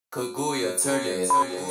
그구여 틀려.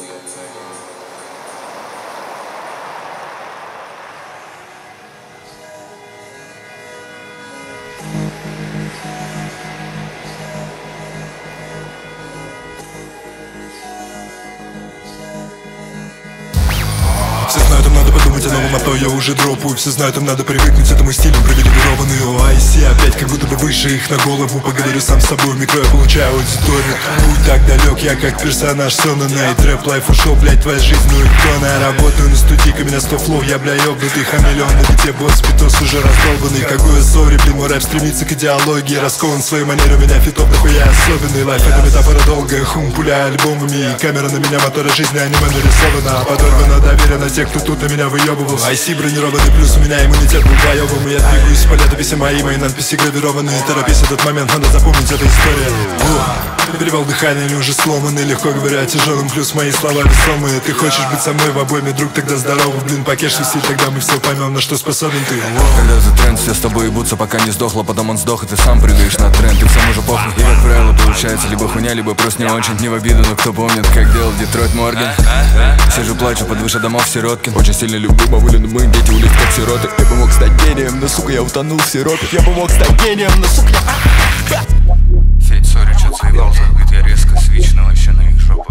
Все знают, им надо подумать о новом, а то я уже дропаю. Все знают, им надо привыкнуть этому стилю, привилегированный OIC опять как будто бы выше их на голову. Поговорю сам с собой, в микро я получаю аудиторию. Путь так далек, я как персонаж Сона Найт. Рэп лайф ушел, блять, твоя жизнь, ну и кто? Я работаю на студийке, меня 100 флоу, я, бля, ёбнутый хамелеон. На бите босс, питос уже раздолбанный. Какой я сори, блин, мой рэп стремится к идеологии. Раскован своей манерой, у меня фитов, такой я особенный. Лайф это метафора долгая, пуляя альбомами. И камера на меня, мотора жизни, аниме нарисована. Подорвано доверие на тех, кто тут на меня выебывал. IC бронированный, плюс у меня иммунитет был боевым. И я двигаюсь по летописи мои надписи гравированные. Торопись, этот момент, надо запомнить, эта история. Перевал дыхания, они уже сломаны. Легко говоря о тяжелом, плюс мои слова весомые. Ты хочешь быть со мной в обойме, друг, тогда здорово. Блин, покеш висит, тогда мы все поймем, на что способен ты. Когда за тренд, все с тобой ебутся, пока не сдохло. Потом он сдох, и ты сам прыгаешь на тренд. И всем уже похуй, и как правило получается либо хуйня, либо просто не очень. Не в обиду, но кто помнит, как делал Детройт Морган. Сижу, плачу под выше домов Сироткин. Очень сильно люблю бабулю, но мы дети улиц как сироты. Я бы мог стать гением, но сука, я утонул в сиропе. Я бы мог стать гением, но сука, Федь, сори, чё-то заебал, забыт я резко свич, вообще на их жопу,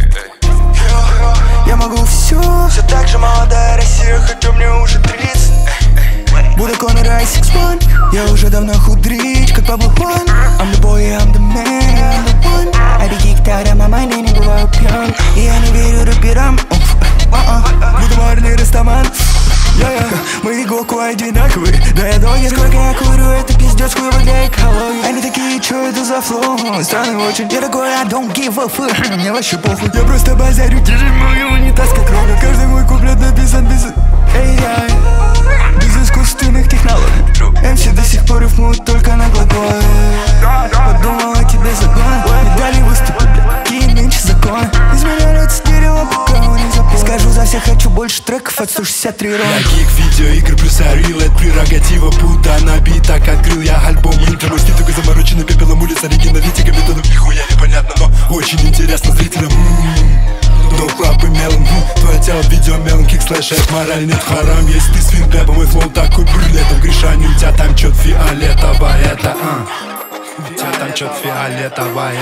Я могу все так же молодая Россия, хотя мне уже 30. Буду Конор Айсикспан, я уже давно худрич, как Пабло Хуан. I'm the boy, I'm the man, I'm the one. I be geeked out, my mind, я не бываю пьян. И я не верю рэперам, буду морный растаман. Мы и Гоку одинаковые, да я догер. Сколько я курю, это пиздец, хуево для экологии. Они такие, чё это за флоу, странный очень. Я такой, I don't give a fuck, мне вообще похуй. Я просто базарю, держи мой унитаз как робот. Каждый мой куплет написан без AI, без искусственных технологий. MC до сих пор рифмуют только на глаголе. Подумал о тебе закон, медали выступят, какие нынче законы. Измеряют стерео, пока он не запомнил. Скажу за всех, хочу больше треков от 163 рома. Я гик, видеоигры плюс Unreal, это прерогатива Будда на битах. Открыл я альбом интро, мой стиль такой замороченный пепелом улиц, оригиналитика методом нихуя непонятно, но очень интересно зрителям. Доп, рап и мелом, твое тело в видео мелом, кик слэш, это мораль, нет харам. Если ты свин рэпа, мой флоу такой брюлетом грешани. У тебя там чё-то фиолетовое, это у тебя там чё-то фиолетовое,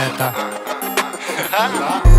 это